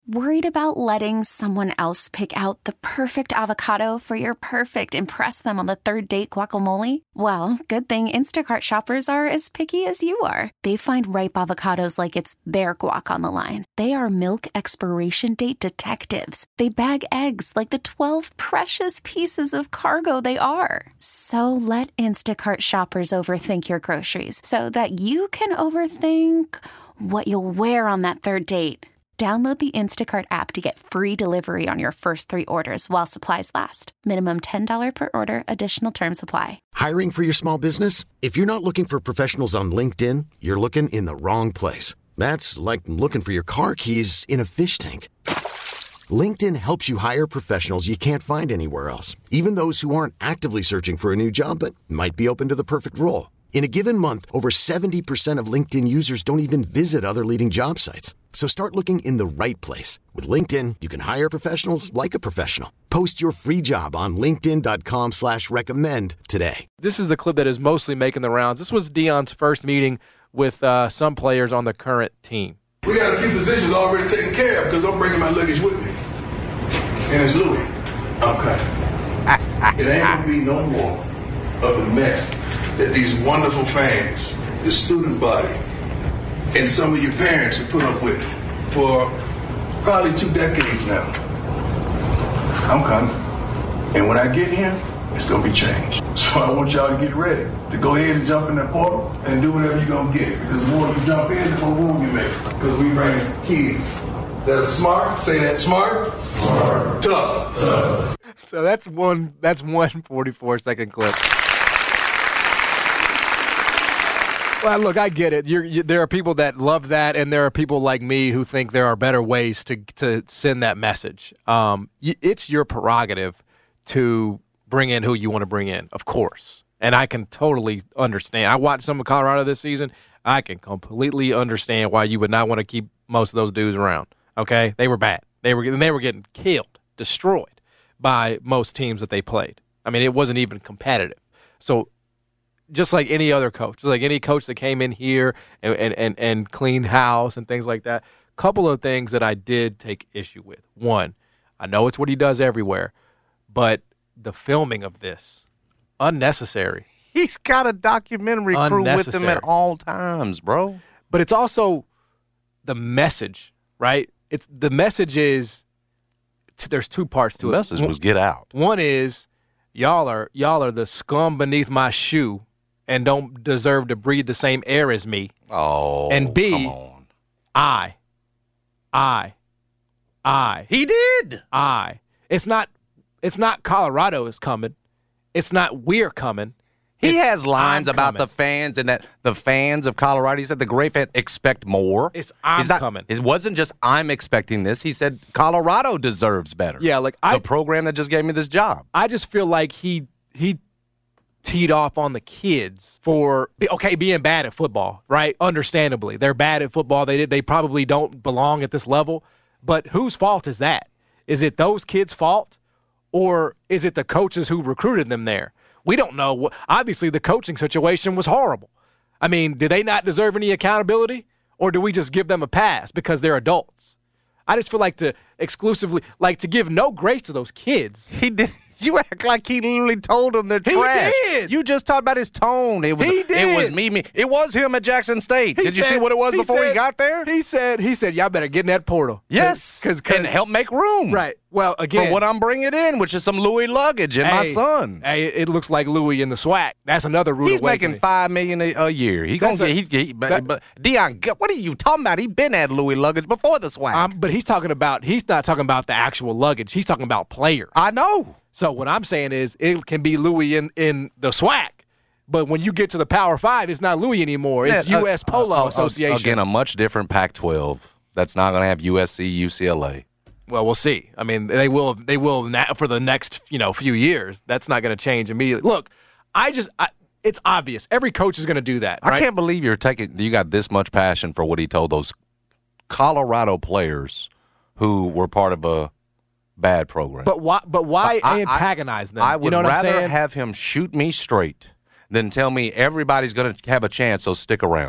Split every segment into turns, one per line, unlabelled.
Worried about letting someone else pick out the perfect avocado for your perfect impress them on the third date guacamole? Well, good thing Instacart shoppers are as picky as you are. They find ripe avocados like it's their guac on the line. They are milk expiration date detectives. They bag eggs like the 12 precious pieces of cargo they are. So let Instacart shoppers overthink your groceries so that you can overthink what you'll wear on that third date. Download the Instacart app to get free delivery on your first 3 orders while supplies last. Minimum $10 per order. Additional terms apply.
Hiring for your small business? If you're not looking for professionals on LinkedIn, you're looking in the wrong place. That's like looking for your car keys in a fish tank. LinkedIn helps you hire professionals you can't find anywhere else, even those who aren't actively searching for a new job but might be open to the perfect role. In a given month, over 70% of LinkedIn users don't even visit other leading job sites. So start looking in the right place. With LinkedIn, you can hire professionals like a professional. Post your free job on linkedin.com/recommend today.
This is the clip that is mostly making the rounds. This was Deion's first meeting with some players on the current team.
We got a few positions already taken care of because I'm bringing my luggage with me. And it's Louis. Okay. It ain't going to be no more of the mess that these wonderful fans, the student body, and some of your parents have put up with for probably 2 decades now. I'm coming. And when I get here, it's going to be changed. So I want y'all to get ready to go ahead and jump in that portal and do whatever you're going to get. Because the more you jump in, the more room you make. Because we bring kids that are smart. Say that, smart. Tough.
So that's one 44-second clip. Well, look, I get it. There are people that love that, and there are people like me who think there are better ways to send that message. It's your prerogative to bring in who you want to bring in, of course. And I can totally understand. I watched some of Colorado this season. I can completely understand why you would not want to keep most of those dudes around. Okay? They were bad. They were getting killed, destroyed by most teams that they played. I mean, it wasn't even competitive. So just like any other coach, just like any coach that came in here and cleaned house and things like that, couple of things that I did take issue with. One, I know it's what he does everywhere, but the filming of this, unnecessary.
He's got a documentary crew with him at all times, bro.
But it's also the message, right? The message is there's 2 parts to it.
The message was get out.
One is y'all are the scum beneath my shoe and don't deserve to breathe the same air as me.
Oh,
and B,
come on.
I.
He did.
It's not Colorado is coming. It's not we're coming.
He has lines about the fans and that the fans of Colorado, he said the great fans expect more.
I'm coming.
It wasn't just I'm expecting this. He said Colorado deserves better.
Yeah, like
the program that just gave me this job.
I just feel like he teed off on the kids for being bad at football, right? Understandably, they're bad at football. They probably don't belong at this level. But whose fault is that? Is it those kids' fault, or is it the coaches who recruited them there? We don't know. Obviously, the coaching situation was horrible. I mean, do they not deserve any accountability, or do we just give them a pass because they're adults? I just feel like to give no grace to those kids.
He did. You act like he literally told them they're trash.
He did.
You just talked about his tone. He did. It was me. It was him at Jackson State. Did you see what it was before he got there?
He said, y'all better get in that portal.
Yes, and help make room.
Right. Well, again,
for what I'm bringing in, which is some Louis luggage and my son.
Hey, it looks like Louis in the SWAC. That's another rude
He's making $5 million a year. But Deion, what are you talking about? He been at Louis luggage before the SWAC.
But he's not talking about the actual luggage. He's talking about players.
I know.
So what I'm saying is it can be Louis in the SWAC, but when you get to the Power 5, it's not Louis anymore. It's U.S. Polo Association.
Again, a much different Pac-12 that's not going to have USC, UCLA.
Well, we'll see. I mean, they will for the next few years. That's not going to change immediately. Look, it's obvious. Every coach is going to do that. Right?
I can't believe you got this much passion for what he told those Colorado players who were part of a bad program.
But why antagonize them?
I would
rather
rather
I'm saying?
have him shoot me straight than tell me everybody's going to have a chance, so stick around.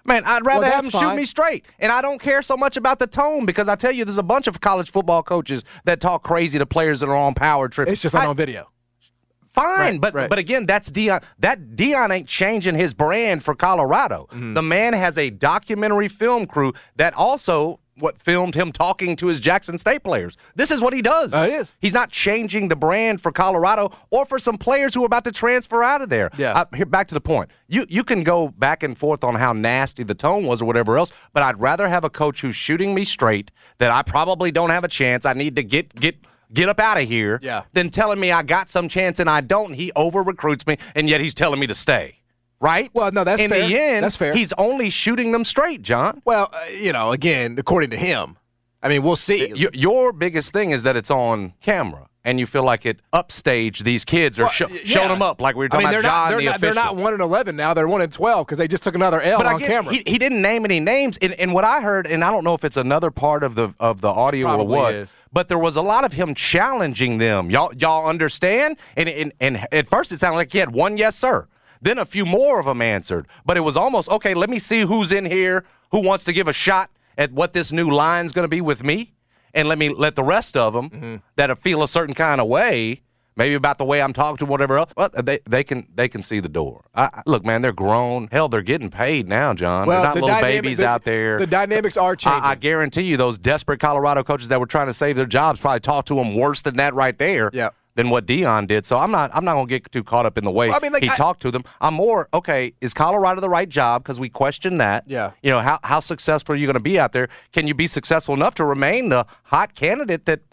Man, I'd rather have him
that's
shoot
fine.
me straight. And I don't care so much about the tone because I tell you, there's a bunch of college football coaches that talk crazy to players that are on power trips.
It's just not on video.
Fine,
Right,
but again, that's Deion. That Deion ain't changing his brand for Colorado. The man has a documentary film crew that also filmed him talking to his Jackson State players. This is what he does.
It is.
He's not changing the brand for Colorado or for some players who are about to transfer out of there.
Yeah.
Here, back to the point. You can go back and forth on how nasty the tone was or whatever else, but I'd rather have a coach who's shooting me straight that I probably don't have a chance. I need to get up out of here than telling me I got some chance and I don't. He over-recruits me, and yet he's telling me to stay. Right?
Well, no, that's fair.
In the end,
that's fair.
He's only shooting them straight, John.
Well, again, according to him. I mean, we'll see.
Your biggest thing is that it's on camera, and you feel like it upstage these kids or showing them up like we were talking about John the official.
They're not 1-11 now. They're 1-12 because they just took another L on camera.
He didn't name any names. And what I heard, and I don't know if it's another part of the audio
Probably
or what,
is.
but there was a lot of him challenging them. Y'all understand? And at first it sounded like he had one yes, sir. Then a few more of them answered. But it was almost, okay, let me see who's in here, who wants to give a shot at what this new line's going to be with me, and let the rest of them that feel a certain kind of way, maybe about the way I'm talking to them, whatever else, well, they can see the door. Look, man, they're grown. Hell, they're getting paid now, John.
Well,
they're not little babies out there.
The dynamics are changing.
I guarantee you those desperate Colorado coaches that were trying to save their jobs probably talked to them worse than that right there.
Yeah.
Than what Deion did. So I'm not going to get too caught up in the way he talked to them. I'm more, okay, is Colorado the right job? Because we question that.
Yeah.
You know, how successful are you going to be out there? Can you be successful enough to remain the hot candidate that,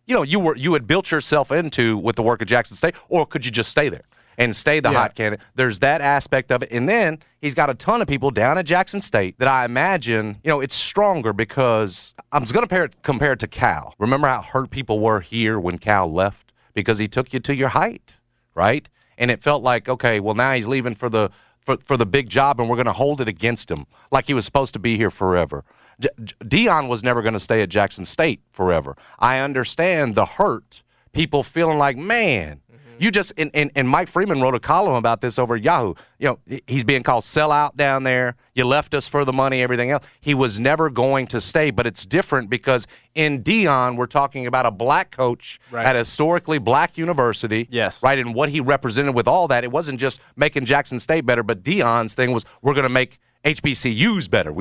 you had built yourself into with the work at Jackson State, or could you just stay there and stay the hot candidate? There's that aspect of it. And then he's got a ton of people down at Jackson State that I imagine, it's stronger because I'm going to compare it to Cal. Remember how hurt people were here when Cal left? Because he took you to your height, right? And it felt like, okay, well, now he's leaving for the big job, and we're going to hold it against him like he was supposed to be here forever. Deion was never going to stay at Jackson State forever. I understand the hurt, people feeling like, man, you just and Mike Freeman wrote a column about this over at Yahoo. He's being called sellout down there. You left us for the money, everything else. He was never going to stay, but it's different because in Deion, we're talking about a black coach at a historically black university.
Yes.
Right, and what he represented with all that. It wasn't just making Jackson State better, but Deion's thing was we're going to make HBCUs better.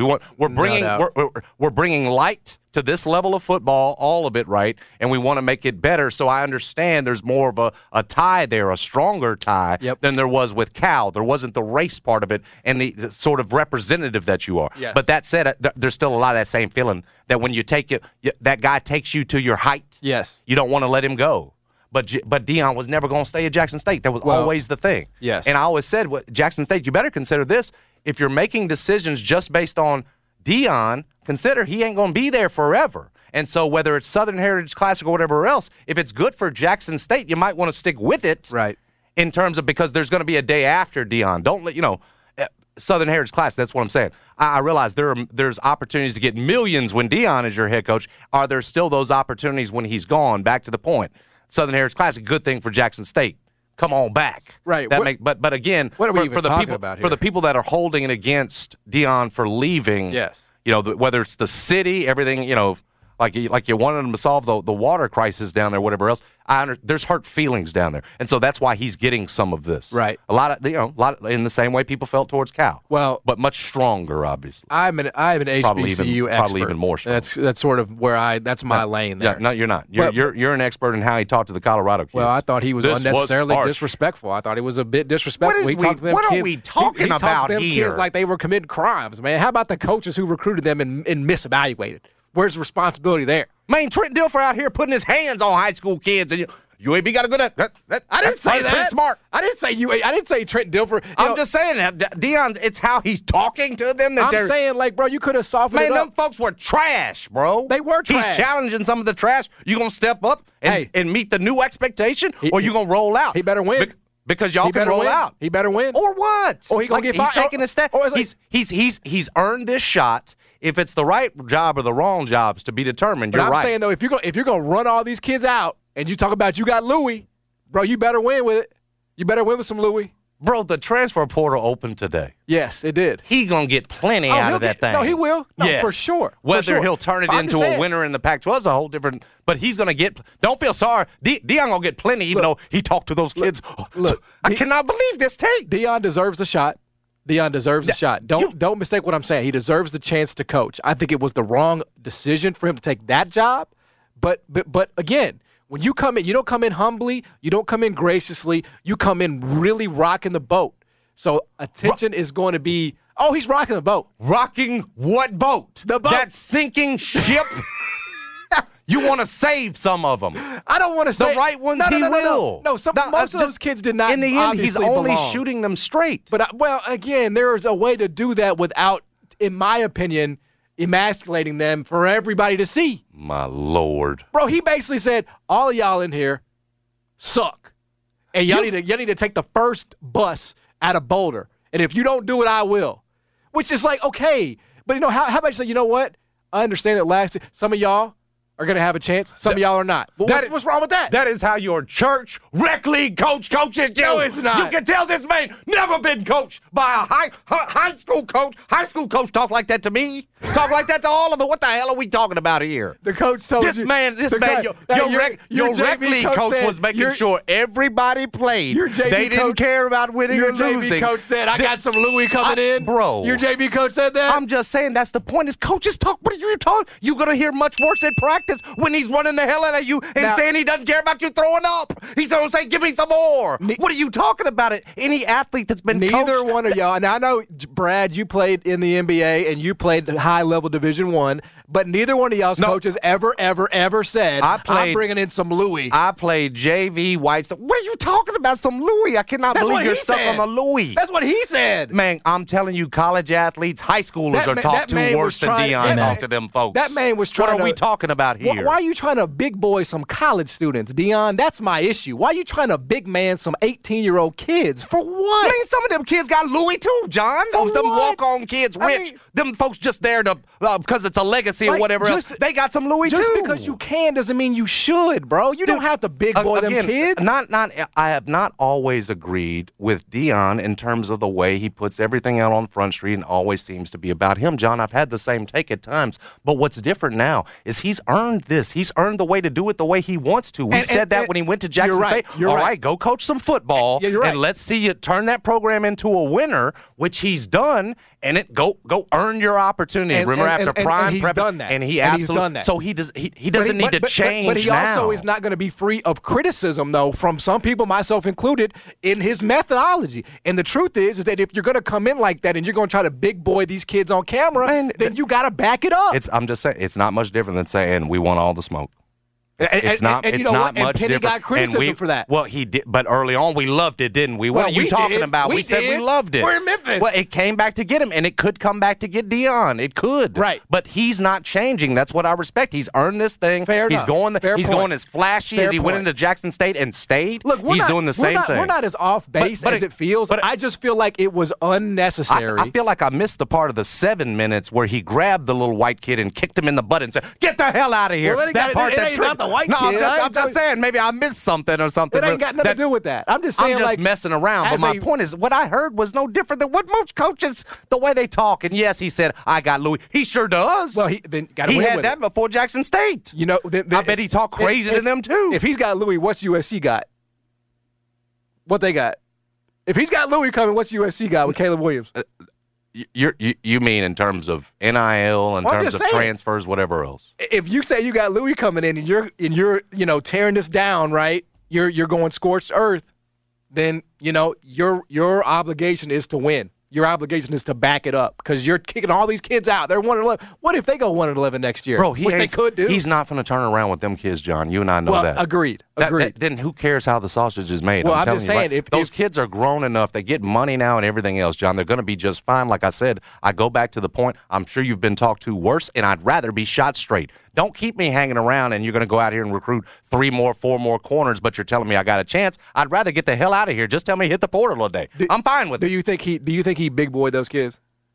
We're bringing light to this level of football, all of it, right? And we want to make it better. So I understand there's more of a tie there, a stronger tie than there was with Cal. There wasn't the race part of it and the sort of representative that you are.
Yes.
But that said, there's still a lot of that same feeling that when you take it, that guy takes you to your height.
Yes.
You don't want to let him go. But Deion was never going to stay at Jackson State. That was always the thing.
Yes.
And I always said, Jackson State, you better consider this. If you're making decisions just based on Deion, consider he ain't going to be there forever. And so whether it's Southern Heritage Classic or whatever else, if it's good for Jackson State, you might want to stick with it.
Right.
In terms of because there's going to be a day after Deion. Don't let Southern Heritage Classic. That's what I'm saying. I realize there's opportunities to get millions when Deion is your head coach. Are there still those opportunities when he's gone? Back to the point. Southern Heritage Classic, good thing for Jackson State. Come on back.
Right.
But again,
what are we
for the
talking
people
about here?
For the people that are holding it against Deion for leaving,
yes.
Whether it's the city, everything, like you wanted them to solve the water crisis down there, whatever else. There's hurt feelings down there, and so that's why he's getting some of this.
Right.
A lot in the same way people felt towards Cal.
Well,
but much stronger, obviously.
I'm an HBCU expert.
Probably even more strong.
That's sort of where that's my lane there.
Yeah, no, you're not. You're an expert in how he talked to the Colorado kids.
Well, I thought he was unnecessarily disrespectful. I thought he was a bit disrespectful.
What are we talking about here?
Kids like they were committing crimes, man. How about the coaches who recruited them and misevaluated? Where's the responsibility there?
Man, Trent Dilfer out here putting his hands on high school kids, and UAB got to go that.
I didn't say that.
Pretty smart.
I didn't say UAB. I didn't say Trent Dilfer.
I'm just saying that Deion. It's how he's talking to them.
I'm saying, like, bro, you could have softened it up.
Man, them folks were trash, bro.
They were trash.
He's challenging some of the trash. You gonna step up and meet the new expectation, or you gonna roll out?
He better win.
Because y'all can roll out.
He better win.
Or what?
Or he gonna get
He's
fired.
taking a step. He's earned this shot. If it's the right job or the wrong jobs to be determined, you're right.
I'm saying, though, if you're gonna run all these kids out and you talk about you got Louis, bro, you better win with it. You better win with some Louis.
Bro, the transfer portal opened today.
Yes, it did.
He going to get plenty out of that thing.
No, he will. No,
yes.
for sure.
Whether he'll turn it into a winner in the Pac-12 is a whole different. But he's going to get. Don't feel sorry. Deion going to get plenty, even though he talked to those kids.
Look,
I cannot believe this take.
Deion deserves a shot. Deion deserves a shot. Don't mistake what I'm saying. He deserves the chance to coach. I think it was the wrong decision for him to take that job. But again, when you come in, you don't come in humbly. You don't come in graciously. You come in really rocking the boat. So attention is going to be, oh, he's rocking the boat.
Rocking what boat?
The boat.
That sinking ship? You want to save some of them.
I don't want to say.
The right ones he will.
No, most of those kids did not.
In the end, he's only
belong.
shooting them straight.
But, again, there is a way to do that without, in my opinion, emasculating them for everybody to see.
My Lord.
Bro, he basically said, all of y'all in here suck. And y'all need to take the first bus out of Boulder. And if you don't do it, I will. Which is like, okay. But, how about you say, you know what? I understand that some of y'all are going to have a chance. Some of y'all are not. But what's wrong with that?
That is how your church rec league coach coaches you.
No, it's not.
You can tell this man never been coached by a high school coach. High school coach talk like that to me. Talk like that to all of them. What the hell are we talking about here?
The coach told
your rec league coach was making sure everybody played. They didn't care about winning or losing.
Your JV coach said, I got some Louis coming in.
Bro.
Your JV coach said that?
I'm just saying that's the point is coaches talk. What are you talking? You're going to hear much worse at practice when he's running the hell out of you and saying he doesn't care about you throwing up. He's going to say, give me some more. What are you talking about? Any athlete that's been
Neither
coached.
One of y'all. Now, I know, Brad, you played in the NBA and you played high-level Division I, but neither one of y'all's coaches ever said, I'm bringing in some Louis.
I played JV White. What are you talking about, some Louis? I cannot believe you're stuck on the Louis.
That's what he said.
Man, I'm telling you, college athletes, high schoolers are talked to worse than Deion talked to them folks.
That man was trying
What are we talking about here?
Why are you trying to big boy some college students, Deion? That's my issue. Why are you trying to big man some 18-year-old kids? For what?
Man, some of them kids got Louis too, John. Those them walk-on kids, rich. Them folks just there to because it's a legacy or whatever else. They got some Louis too.
Just because you can doesn't mean you should, bro. You don't have to big boy them kids.
I have not always agreed with Deion in terms of the way he puts everything out on Front Street and always seems to be about him. John, I've had the same take at times, but what's different now is he's earned this. He's earned the way to do it the way he wants to. We said that when he went to Jackson State. All right, go coach some football, and let's see you turn that program into a winner, which he's done. And go earn your opportunity. Remember after prime
he's done that.
And he absolutely
done that.
So he doesn't need to change
But he
now.
also is not going to be free of criticism, though, from some people, myself included, in his methodology. And the truth is that if you're going to come in like that and you're going to try to big boy these kids on camera, then you got to back it up.
I'm just saying, it's not much different than saying we want all the smoke. It's not much different.
And Penny got criticism for that.
Well, he did, but early on we loved it, didn't we? What are you talking about? We said we loved it.
We're in Memphis.
Well, it came back to get him, and it could come back to get Deion. It could.
Right.
But he's not changing. That's what I respect. He's earned this thing. He's going as flashy as he went into Jackson State and stayed.
Look,
he's doing the same thing.
We're not as off base as it feels. But I just feel like it was unnecessary.
I feel like I missed the part of the 7 minutes where he grabbed the little white kid and kicked him in the butt and said, "Get the hell out of here."
Well, that part ain't about the white kid.
I'm just saying, maybe I missed something or something.
It ain't got nothing to do with that. I'm just saying,
messing around. But my point is, what I heard was no different than what most coaches, the way they talk. And yes, he said, "I got Louis." He sure does.
Well, he
had that before Jackson State. I bet he talked crazy to them too.
If he's got Louis, what's USC got? What they got? If he's got Louis coming, what's USC got with Caleb Williams?
You mean in terms of NIL, in terms of transfers, whatever else?
If you say you got Louis coming in and you're tearing this down, right? You're going scorched earth, then your obligation is to win. Your obligation is to back it up because you're kicking all these kids out. They're 1-11. What if they go 1-11 next year?
Bro,
which they could do.
He's not going to turn around with them kids, John. You and I know that.
Agreed.
Then who cares how the sausage is made?
Well,
I'm
just saying,
if those kids are grown enough, they get money now and everything else, John, they're going to be just fine. Like I said, I go back to the point. I'm sure you've been talked to worse, and I'd rather be shot straight. Don't keep me hanging around and you're going to go out here and recruit 3 more, 4 more corners, but you're telling me I got a chance. I'd rather get the hell out of here. Just tell me hit the portal a day. I'm fine with it.
Do you think he big boyed those kids?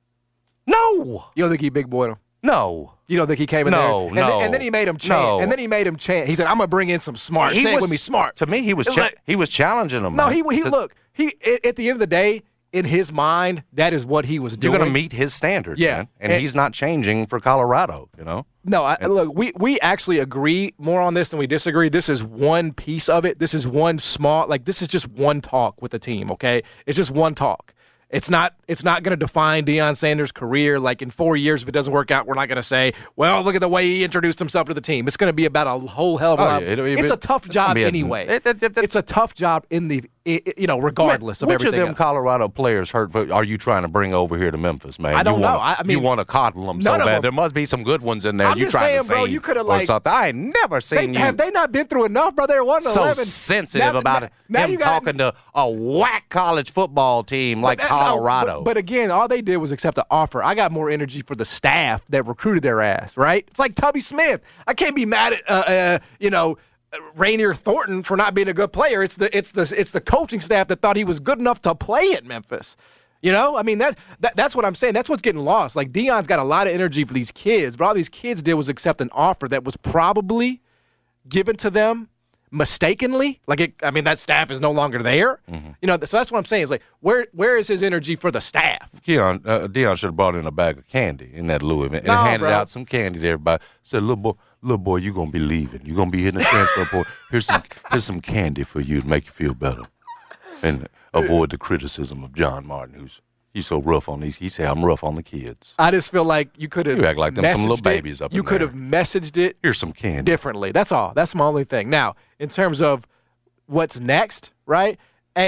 No.
You don't think he big boyed them?
No.
You don't think he came in there?
No.
And then he made him chant.
No.
And then he made him chant. He said, "I'm gonna bring in some smart." Say it with me, smart.
To me, he was challenging him.
No, he look. at the end of the day, in his mind, that is what he was doing.
You're going to meet his standards, man. And he's not changing for Colorado, you know?
No, look, we actually agree more on this than we disagree. This is one piece of it. This is one small, this is just one talk with the team, okay? It's just one talk. It's not going to define Deion Sanders' career. Like in 4 years, if it doesn't work out, we're not going to say, well, look at the way he introduced himself to the team. It's going to be about a whole hell of a lot. It's a tough job anyway. It's a tough job in the regardless of everything.
Which of them Colorado players are you trying to bring over here to Memphis, man?
I don't know.
You want to coddle them so bad. There must be some good ones in there.
I'm just saying, bro, you could have
something. I ain't never seen you.
Have they not been through enough, bro? They're 1-11.
So sensitive about him talking to a whack college football team like Colorado.
But again, all they did was accept the offer. I got more energy for the staff that recruited their ass, right? It's like Tubby Smith. I can't be mad at Rainier Thornton for not being a good player. It's the coaching staff that thought he was good enough to play at Memphis. You know, I mean that's what I'm saying. That's what's getting lost. Like Deion's got a lot of energy for these kids, but all these kids did was accept an offer that was probably given to them mistakenly. That staff is no longer there. Mm-hmm. You know, so that's what I'm saying. Is like where is his energy for the staff?
Deion should have brought in a bag of candy in that Louisville and handed out some candy to everybody. Said, little boy, you're gonna be leaving. You're gonna be hitting the transfer portal. Here's some candy for you to make you feel better, and avoid the criticism of John Martin, he's so rough on these. He said, I'm rough on the kids.
I just feel like you could have.
You act like them some little babies up in there.
You could have messaged it.
Here's some candy.
Differently. That's all. That's my only thing. Now, in terms of what's next, right?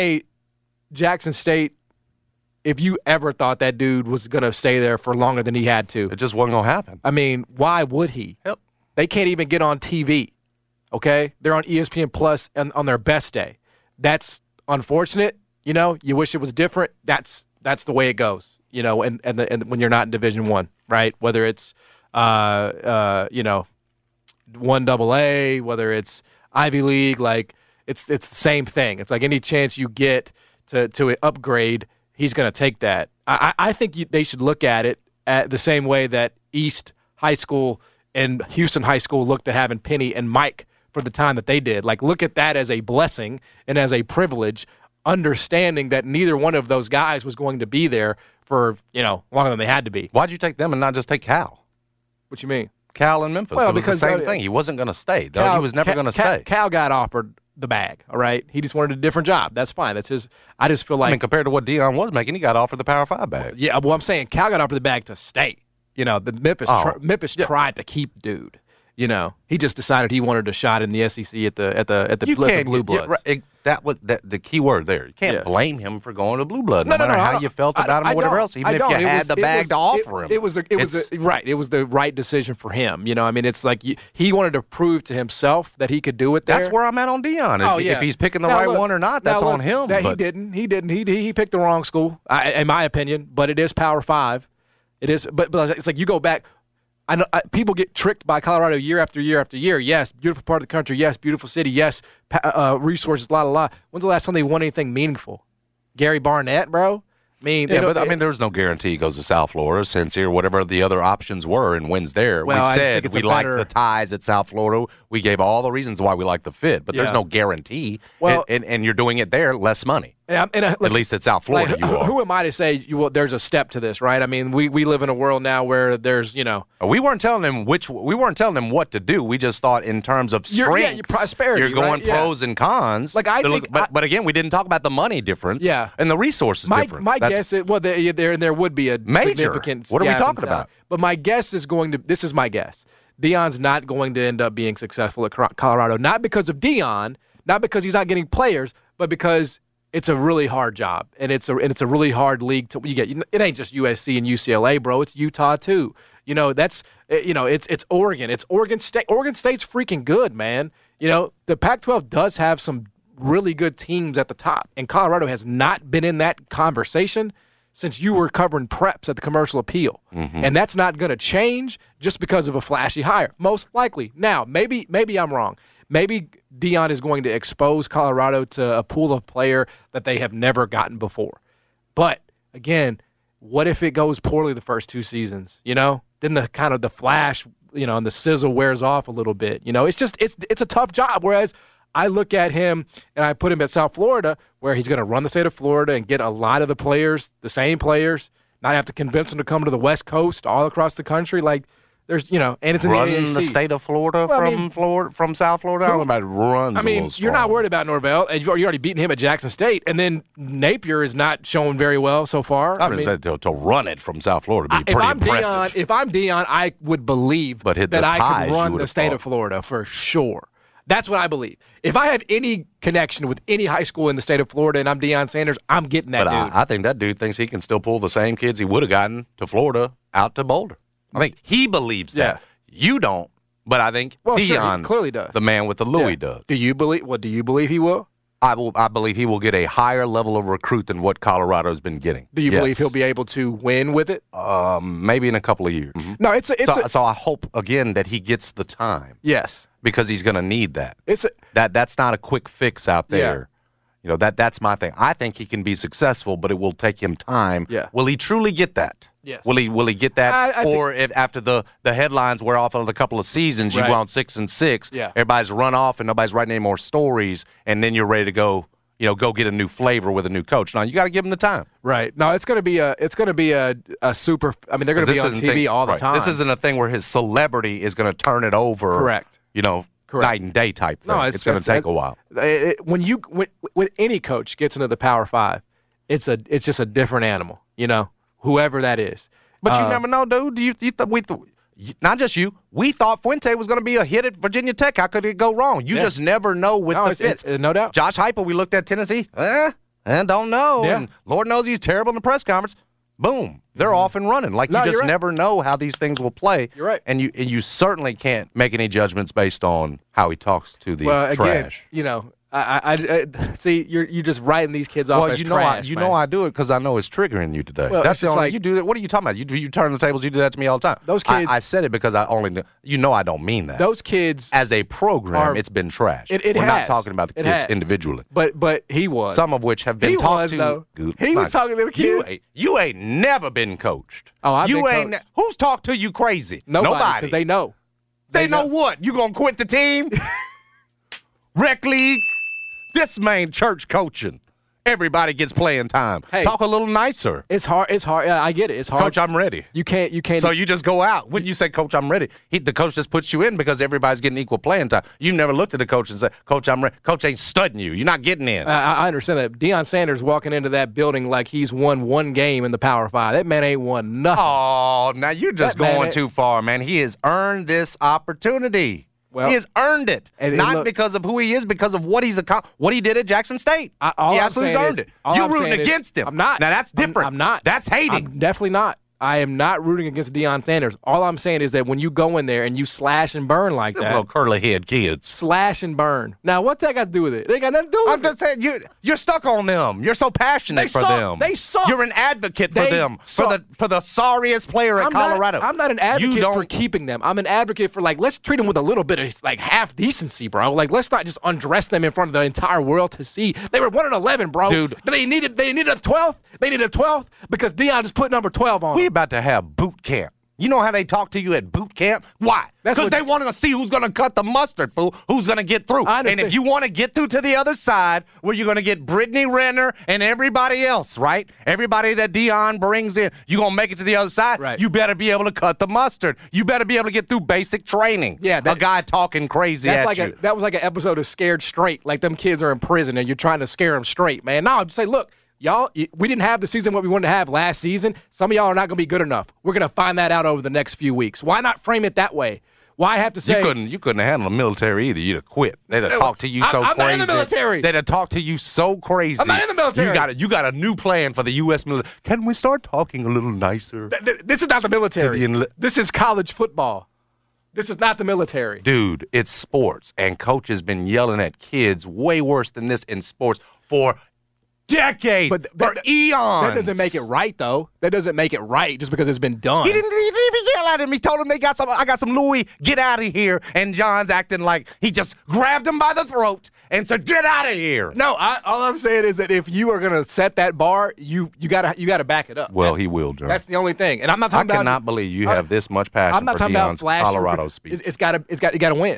Jackson State, if you ever thought that dude was going to stay there for longer than he had to.
It just wasn't going to happen.
I mean, why would he?
Yep.
They can't even get on TV, okay? They're on ESPN Plus on their best day. That's unfortunate. You know, you wish it was different. That's the way it goes, you know, and when you're not in Division I, right? Whether it's, 1AA, whether it's Ivy League, like it's the same thing. It's like any chance you get to upgrade, he's going to take that. I think they should look at it at the same way that East High School and Houston High School looked at having Penny and Mike for the time that they did. Like, look at that as a blessing and as a privilege, understanding that neither one of those guys was going to be there for, longer than they had to be.
Why'd you take them and not just take Cal?
What you mean?
Cal in Memphis. Well, it was the same thing. He wasn't going to stay. He was never going to stay.
Cal got offered the bag, all right? He just wanted a different job. That's fine. That's his. I just feel like.
Compared to what Deion was making, he got offered the Power 5 bag.
Yeah, well, I'm saying Cal got offered the bag to stay. The Memphis tried to keep dude. He just decided he wanted a shot in the SEC at the Blue Bloods.
That was the key word there. You can't blame him for going to Blue Blood, no matter how you felt about him or whatever else. Even if you had the bag to offer him,
it was the right decision for him. It's like he wanted to prove to himself that he could do it.
That's where I'm at on Deion. If he's picking the right one or not, that's on him.
He didn't. He picked the wrong school, in my opinion. But it is Power 5. It is, but it's like you go back. I know people get tricked by Colorado year after year after year. Yes, beautiful part of the country. Yes, beautiful city. Yes, resources. La. When's the last time they won anything meaningful? Gary Barnett, bro.
There was no guarantee he goes to South Florida, Sincere, whatever the other options were, and wins there.
Well,
We've said we like the ties at South Florida. We gave all the reasons why we like the fit, but there's no guarantee. Well, and you're doing it there, less money. Yeah, at least at South Florida, you are.
Who am I to say there's a step to this, right? I mean, we live in a world now where there's,
We weren't telling them what to do. We just thought in terms of strengths,
your prosperity.
You're going pros and cons. But again, we didn't talk about the money difference. And the resources difference.
My guess is there would be a
major
significant.
What are we talking about?
But my guess is this is my guess. Deion's not going to end up being successful at Colorado, not because of Deion, not because he's not getting players, but because it's a really hard job, and it's a really hard league to get. It ain't just USC and UCLA, bro. It's Utah too. It's Oregon. It's Oregon State. Oregon State's freaking good, man. The Pac-12 does have some really good teams at the top, and Colorado has not been in that conversation since you were covering preps at the Commercial Appeal. Mm-hmm. And that's not going to change just because of a flashy hire, most likely. Now, maybe I'm wrong. Maybe Deion is going to expose Colorado to a pool of player that they have never gotten before. But, again, what if it goes poorly the first 2 seasons? Then the kind of the flash, and the sizzle wears off a little bit. It's a tough job, whereas I look at him and I put him at South Florida, where he's going to run the state of Florida and get a lot of the players, the same players, not have to convince them to come to the West Coast, all across the country. Like, there's, and it's in the AAC.
The state of Florida from South Florida. I don't know about runs.
I mean, you're not worried about Norvell, and you've already beaten him at Jackson State, and then Napier is not showing very well so far.
I mean, to run it from South Florida would be pretty impressive.
If I'm Deion, I would believe that I could run the state of Florida for sure. That's what I believe. If I have any connection with any high school in the state of Florida and I'm Deion Sanders, I'm getting that dude.
I think that dude thinks he can still pull the same kids he would have gotten to Florida out to Boulder. I think he believes that. You don't, but I think Deion
clearly does.
The man with the Louis does.
Do you believe he will?
I believe he will get a higher level of recruit than what Colorado's been getting.
Do you believe he'll be able to win with it?
Maybe in a couple of years. Mm-hmm.
No,
so I hope again that he gets the time.
Yes,
because he's going to need that. That's not a quick fix out there. That's my thing. I think he can be successful, but it will take him time.
Yeah.
Will he truly get that?
Yes.
Will he get that? Or if after the headlines wear off of a couple of seasons, you go on 6-6, everybody's run off and nobody's writing any more stories, and then you're ready to go get a new flavor with a new coach. Now you got to give him the time.
Right. No, it's going to be a super. I mean, they're going to be on TV all the time.
This isn't a thing where his celebrity is going to turn it over.
Correct.
Night and day type thing. No, it's going to take a while.
When any coach gets into the Power 5, it's just a different animal. Whoever that is.
But you never know, dude. Not just you. We thought Fuente was going to be a hit at Virginia Tech. How could it go wrong? You just never know with the fits.
No doubt.
Josh Heupel, we looked at Tennessee. And don't know.
Yeah.
And Lord knows he's terrible in the press conference. Boom. They're off and running. Like, you just never know how these things will play.
You're right.
And you certainly can't make any judgments based on how he talks to the trash.
Again, I see you're just writing these kids off as trash.
Know I do it because I know it's triggering you today.
Well,
that's
the only,
you do that. What are you talking about? You turn the tables. You do that to me all the time.
Those kids.
I said it because I only know. I don't mean that.
Those kids,
as a program, it's been trash. We're not talking about the kids individually.
But he was.
Some of which have been talked to.
Though. He was talking to the kids.
You ain't never been coached.
Oh, I've been coached.
Who's talked to you crazy?
Nobody. Because they know.
They know what? You gonna quit the team? Rec league? This man church coaching. Everybody gets playing time.
Hey,
talk a little nicer.
It's hard. Yeah, I get it. It's hard.
Coach, I'm ready.
You can't.
So you just go out. When you say, Coach, I'm ready, the coach just puts you in because everybody's getting equal playing time. You never looked at the coach and said, Coach, I'm ready. Coach ain't studying you. You're not getting in.
I understand that. Deion Sanders walking into that building like he's won one game in the Power 5. That man ain't won nothing.
Oh, now you're just going too far, man. He has earned this opportunity. Well, he has earned it, not because of who he is, because of what he did at Jackson State. He absolutely earned it. You're rooting against him.
I'm not.
Now that's different.
I'm not.
That's hating.
I'm definitely not. I am not rooting against Deion Sanders. All I'm saying is that when you go in there and you slash and burn like that.
Well, curly head kids.
Slash and burn. Now, what's that got to do with it? It ain't got nothing to do with it.
I'm just saying, you're stuck on them. You're so passionate for them.
They suck.
You're an advocate for them. For the sorriest player in Colorado.
I'm not an advocate for keeping them. I'm an advocate for, let's treat them with a little bit of, half decency, bro. Let's not just undress them in front of the entire world to see. They were 1-11, bro.
Dude.
They needed a 12th. They needed a 12th because Deion just put number 12 on them.
We about to have boot camp. You know how they talk to you at boot camp? Why? Because they want to see who's going to cut the mustard, fool, who's going to get through. And if you want to get through to the other side, where you're going to get Brittany Renner and everybody else, right? Everybody that Deion brings in, you're going to make it to the other side.
Right.
You better be able to cut the mustard. You better be able to get through basic training.
Yeah,
a guy talking crazy at you.
That was like an episode of Scared Straight. Like them kids are in prison and you're trying to scare them straight, man. No, just say, look. Y'all, we didn't have the season what we wanted to have last season. Some of y'all are not going to be good enough. We're going to find that out over the next few weeks. Why not frame it that way? Why have to say
you couldn't handle the military either? You'd have quit. They'd have talked to you so crazy.
I'm not in the military.
They'd have talked to you so crazy.
I'm not in the military.
You got a new plan for the U.S. military. Can we start talking a little nicer?
This is not the military. This is college football. This is not the military.
Dude, it's sports, and coach has been yelling at kids way worse than this in sports for decades, for eons.
That doesn't make it right, though. That doesn't make it right just because it's been done.
He didn't even yell at him. He told him I got some Louis, get out of here. And John's acting like he just grabbed him by the throat and said, get out of here.
No, all I'm saying is that if you are going to set that bar, you gotta back it up.
Well, he will, John.
That's the only thing. And I'm not talking about.
I cannot believe you have this much passion for Deion's Colorado speech.
It's got to win.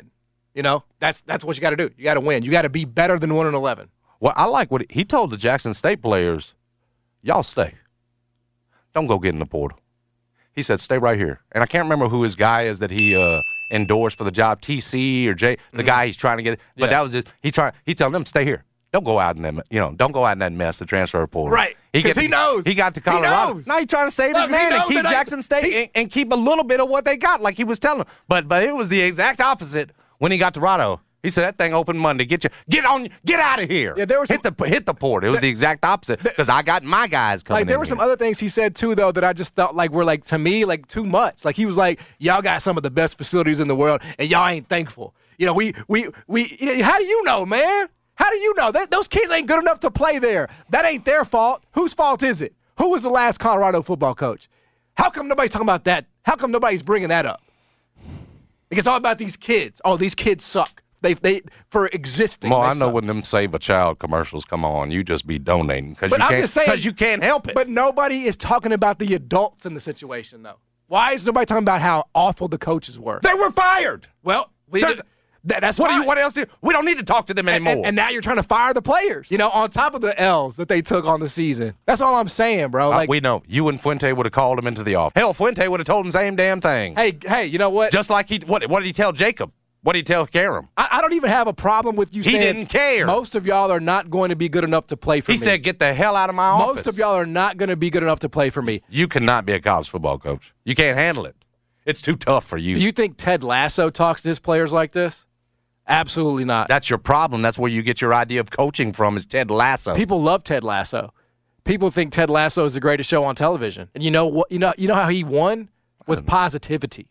You know, that's what you got to do. You got to win. You got to be better than 1-11.
Well, I like what he told the Jackson State players, y'all stay. Don't go get in the portal. He said, stay right here. And I can't remember who his guy is that he endorsed for the job, TC or J, the guy he's trying to get. But that was he telling them, stay here. Don't go out in that, don't go out in that mess, the transfer portal.
Right. Because he knows.
He got to Colorado.
He knows.
Now he's trying to save his man and keep Jackson State and keep a little bit of what they got, like he was telling them. But it was the exact opposite when he got to Rado. He said that thing opened Monday. Get out of here. Yeah, there was hit the port. It was the exact opposite because I got my guys coming.
Like there were some other things he said too, though, that I just thought were to me too much. Like he was like, y'all got some of the best facilities in the world, and y'all ain't thankful. We how do you know, man? How do you know those kids ain't good enough to play there? That ain't their fault. Whose fault is it? Who was the last Colorado football coach? How come nobody's talking about that? How come nobody's bringing that up? It's all about these kids. Oh, these kids suck. They for existing.
Well, I know when them Save a Child commercials come on, you just be donating because you can't help it.
But nobody is talking about the adults in the situation, though. Why is nobody talking about how awful the coaches were?
They were fired.
Well, that's
what else? We don't need to talk to them anymore.
And now you're trying to fire the players. On top of the L's that they took on the season. That's all I'm saying, bro.
We know you and Fuente would have called him into the office. Hell, Fuente would have told him the same damn thing.
Hey, you know what?
Just like what did he tell Jacob? What did he tell Karam?
I don't even have a problem with you saying
he didn't care.
Most of y'all are not going to be good enough to play for me.
He said, get the hell out of my office.
Most of y'all are not going to be good enough to play for me.
You cannot be a college football coach. You can't handle it. It's too tough for you.
Do you think Ted Lasso talks to his players like this? Absolutely not.
That's your problem. That's where you get your idea of coaching from is Ted Lasso.
People love Ted Lasso. People think Ted Lasso is the greatest show on television. And you know what? You know how he won? With positivity.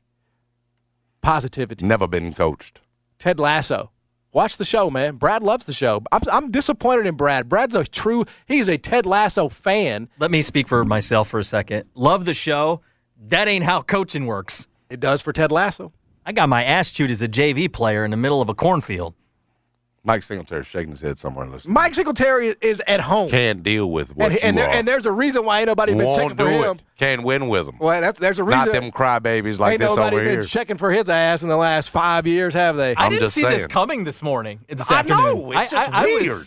Positivity.
Never been coached.
Ted Lasso. Watch the show, man. Brad loves the show. I'm disappointed in Brad. He's a Ted Lasso fan.
Let me speak for myself for a second. Love the show. That ain't how coaching works.
It does for Ted Lasso.
I got my ass chewed as a JV player in the middle of a cornfield.
Mike Singletary's shaking his head somewhere. Listening.
Mike Singletary is at home.
Can't deal with what
and there's a reason why ain't nobody been checking for him.
Can't win with him.
Well, there's a reason.
Not them crybabies like this over here.
Ain't nobody been checking for his ass in the last 5 years, have they?
I didn't see this coming this afternoon.
I know. It's just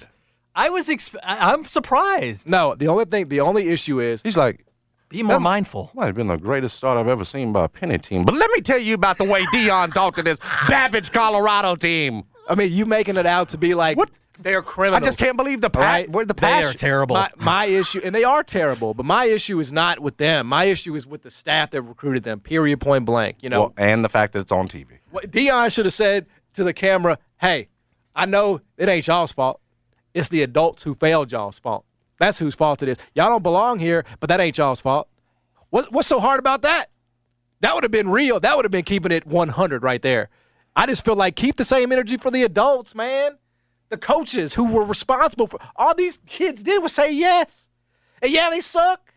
weird.
I'm surprised.
No, the only issue is
he's like,
be more mindful.
Might have been the greatest start I've ever seen by a Penny team. But let me tell you about the way Deion talked to this Babbage, Colorado team.
I mean, you making it out to be like what? They're criminals.
I just can't believe the passion.
They are terrible.
My issue, and they are terrible, but my issue is not with them. My issue is with the staff that recruited them, period, point blank. Well,
and the fact that it's on TV.
Deion should have said to the camera, hey, I know it ain't y'all's fault. It's the adults who failed y'all's fault. That's whose fault it is. Y'all don't belong here, but that ain't y'all's fault. What's so hard about that? That would have been real. That would have been keeping it 100 right there. I just feel like keep the same energy for the adults, man. The coaches who were responsible for all these kids did was say yes. And yeah, they suck,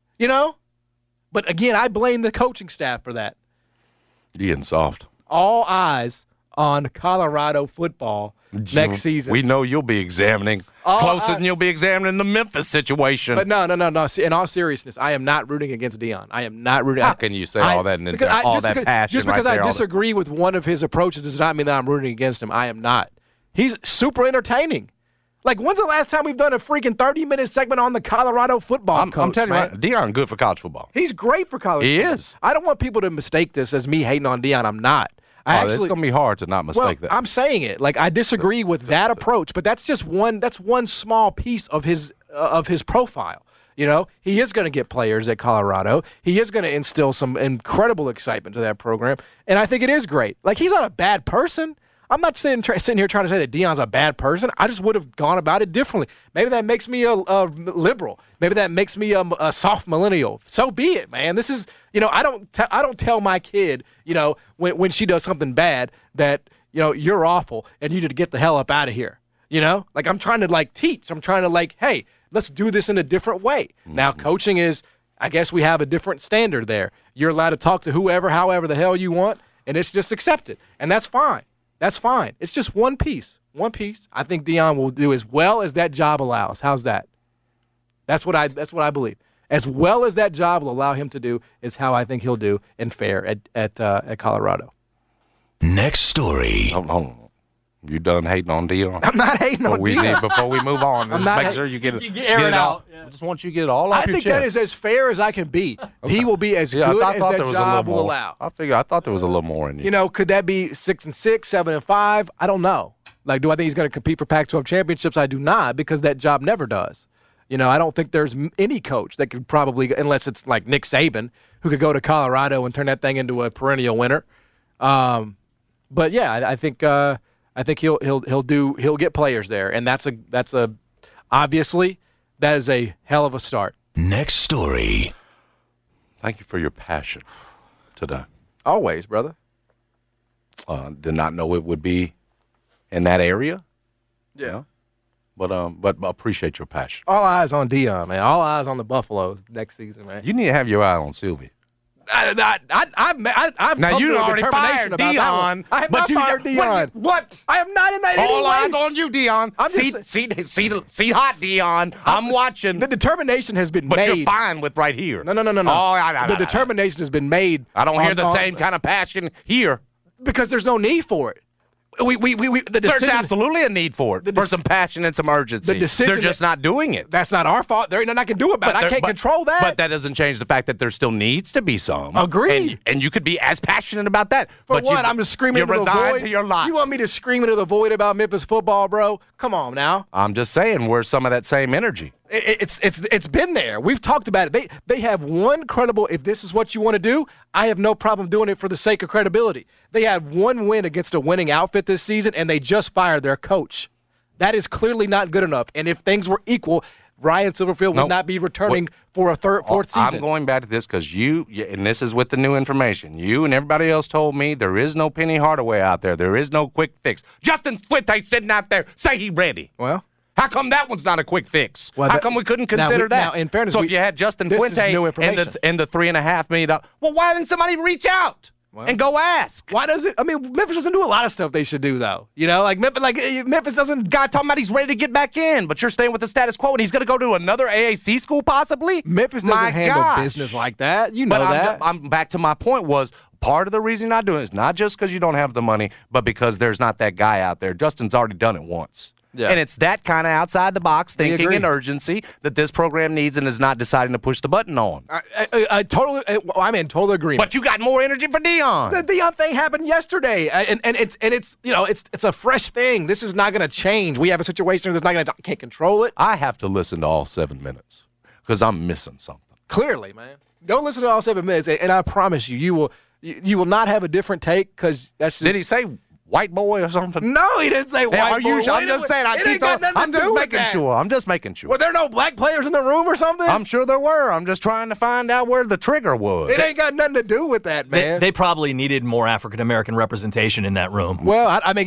But again, I blame the coaching staff for that.
You're getting soft.
All eyes on Colorado football next season.
We know you'll be examining closer than you'll be examining the Memphis situation.
But no. In all seriousness, I am not rooting against Deion. I am not rooting.
How can you say all that passion?
Just because
right there,
I disagree with one of his approaches does not mean that I'm rooting against him. I am not. He's super entertaining. Like, when's the last time we've done a freaking 30-minute segment on the Colorado football coach?
I'm telling you, man, Deion good for college football.
He's great for college football.
He is.
I don't want people to mistake this as me hating on Deion. I'm not.
It's going to be hard to not mistake that.
I'm saying it. Like, I disagree with that approach, but that's just one small piece of his profile. He is going to get players at Colorado. He is going to instill some incredible excitement to that program, and I think it is great. Like, he's not a bad person. I'm not sitting here trying to say that Deion's a bad person. I just would have gone about it differently. Maybe that makes me a liberal. Maybe that makes me a soft millennial. So be it, man. This is, I don't tell my kid, when she does something bad that, you're awful and you need to get the hell up out of here. Like, I'm trying to teach. I'm trying to hey, let's do this in a different way. Mm-hmm. Now, coaching is, I guess we have a different standard there. You're allowed to talk to however the hell you want, and it's just accepted, and that's fine. That's fine. It's just one piece. One piece. I think Deion will do as well as that job allows. How's that? That's what I believe. As well as that job will allow him to do is how I think he'll do and fare at Colorado.
Next story.
Hold on. You done hating on Dion?
I'm not hating on Dion.
Before we move on, just
not
make sure you get it
air it out.
I just want you to get it all off
I
your
think
chest.
that is as fair as I can be. He will be as good as that job will allow.
I thought there was a little more in you.
You know, could that be 6-6, 7-5? I don't know. Like, do I think he's going to compete for Pac-12 championships? I do not, because that job never does. You know, I don't think there's any coach that could probably, unless it's like Nick Saban, who could go to Colorado and turn that thing into a perennial winner. But yeah, I think he'll get players there, and that's a obviously that is a hell of a start.
Next story.
Thank you for your passion today.
Always, brother.
Did not know it would be in that area.
Yeah.
But appreciate your passion.
All eyes on Dion, man. All eyes on the Buffaloes next season, man.
You need to have your eye on Sylvie.
I've
now
come
you
to a
already
determination
fired
about that
Dion.
one. I have not fired Dion.
What?
I am not in that
All
anyway.
eyes on you, Dion. See hot Dion. I'm watching.
The determination has been
but
made.
you're fine with right here.
No.
Oh,
The determination has been made.
I don't hear the same kind of passion here.
Because there's no need for it. The
There's
decision,
absolutely a need for it, for some passion and some urgency.
the decision
They're just not doing it.
That's not our fault. There ain't nothing I can do about it. I can't control that.
But that doesn't change the fact that there still needs to be some.
Agreed.
And you could be as passionate about that.
For
but
what? I'm just screaming
you're
into the
resigned
void.
to your lot.
You want me to scream into the void about Memphis football, bro? Come on now.
I'm just saying, where's some of that same energy?
It's been there. We've talked about it. They have one credible. If this is what you want to do, I have no problem doing it for the sake of credibility. They had one win against a winning outfit this season, and they just fired their coach. That is clearly not good enough. And if things were equal, Ryan Silverfield would not be returning for a fourth season.
I'm going back to this because and this is with the new information, you and everybody else told me there is no Penny Hardaway out there. There is no quick fix. Justin Fuente sitting out there, say he ready.
Well,
how come that one's not a quick fix?
Well,
how come we couldn't consider that?
Now, in fairness,
so if you had Justin Fuente and the $3.5 million, well, why didn't somebody reach out and go ask?
Why does it? I mean, Memphis doesn't do a lot of stuff they should do, though. You know, Memphis doesn't.
Guy talking about he's ready to get back in, but you're staying with the status quo, and he's going to go to another AAC school possibly?
Memphis doesn't handle business like that. You know that.
I'm back to my point was, part of the reason you're not doing it is not just because you don't have the money, but because there's not that guy out there. Justin's already done it once. Yeah. And it's that kind of outside-the-box thinking and urgency that this program needs and is not deciding to push the button on.
I'm in total agreement.
But you got more energy for Dion.
The Dion thing happened yesterday, and it's you know it's a fresh thing. This is not going to change. We have a situation that's not going to can't control it.
I have to listen to all 7 minutes because I'm missing something.
Clearly, man. Don't listen to all 7 minutes, and I promise you will not have a different take because that's.
Did he say white boy or something?
No, he didn't say white boy.
I'm just saying. I'm just making sure.
Were there no black players in the room or something?
I'm sure there were. I'm just trying to find out where the trigger was.
It ain't got nothing to do with that, man.
They probably needed more African-American representation in that room.
Well,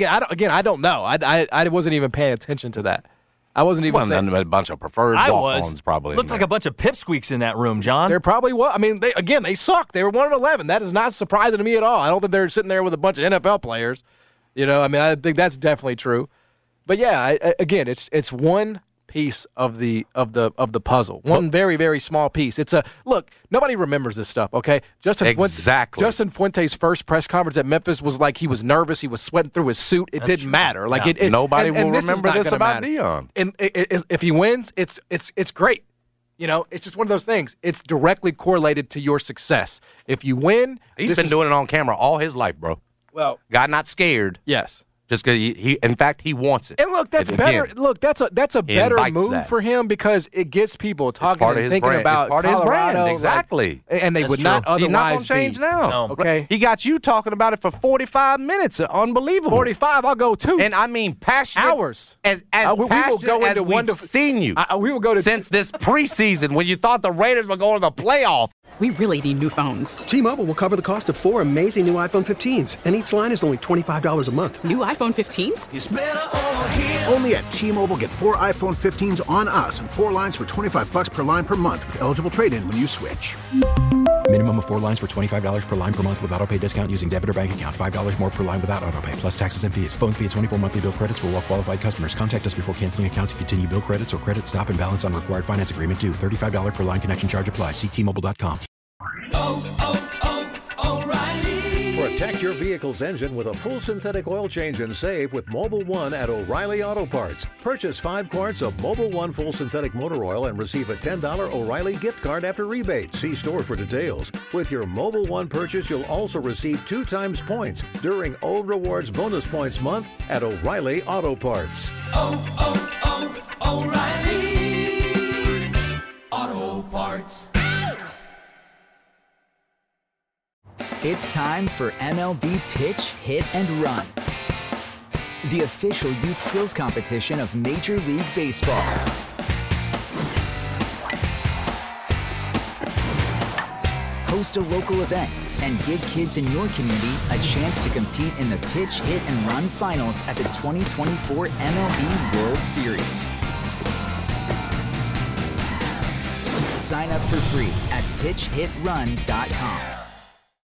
I don't know. I wasn't even paying attention to that. I wasn't even saying.
A bunch of preferred walk-ons probably.
Looked like a bunch of pipsqueaks in that room, John.
There probably was. I mean, they suck. They were 1-11. That is not surprising to me at all. I don't think they're sitting there with a bunch of NFL players. You know, I mean, I think that's definitely true. But yeah, again, it's one piece of the puzzle. One very, very small piece. Look, nobody remembers this stuff, okay? Justin Fuente's first press conference at Memphis was like he was nervous, he was sweating through his suit. It didn't matter. Like
nobody will remember this about Dion.
And if he wins, it's great. You know, it's just one of those things. It's directly correlated to your success. If you win,
he's been doing it on camera all his life, bro.
Well,
God not scared.
Yes.
Just because in fact, he wants it.
And look, that's better. Look, that's a better move for him because it gets people talking and thinking about
part
Colorado.
Of his brand. Exactly.
And they would not otherwise
He's not going to change now.
No.
Okay.
He got you talking about it for 45 minutes. Unbelievable.
45, I'll go 2.
And I mean passionate.
Hours.
As
we will go
as
into
we've seen you.
We will go to
since this preseason when you thought the Raiders were going to the playoff.
We really need new phones.
T-Mobile will cover the cost of 4 amazing new iPhone 15s, and each line is only $25 a month.
New iPhone 15s?
It's better over here. Only at T-Mobile, get 4 iPhone 15s on us and 4 lines for $25 per line per month with eligible trade-in when you switch.
Minimum of 4 lines for $25 per line per month with autopay discount using debit or bank account. $5 more per line without autopay, plus taxes and fees. Phone fee at 24 monthly bill credits for well-qualified customers. Contact us before canceling account to continue bill credits or credit stop and balance on required finance agreement due. $35 per line connection charge applies. See T-Mobile.com.
O'Reilly.
For a
Protect your vehicle's engine with a full synthetic oil change and save with Mobil 1 at O'Reilly Auto Parts. Purchase 5 quarts of Mobil 1 full synthetic motor oil and receive a $10 O'Reilly gift card after rebate. See store for details. With your Mobil 1 purchase, you'll also receive 2 times points during O Rewards Bonus Points Month at O'Reilly Auto Parts.
O'Reilly Auto Parts.
It's time for MLB Pitch, Hit, and Run, the official youth skills competition of Major League Baseball. Host a local event and give kids in your community a chance to compete in the Pitch, Hit, and Run finals at the 2024 MLB World Series. Sign up for free at pitchhitrun.com.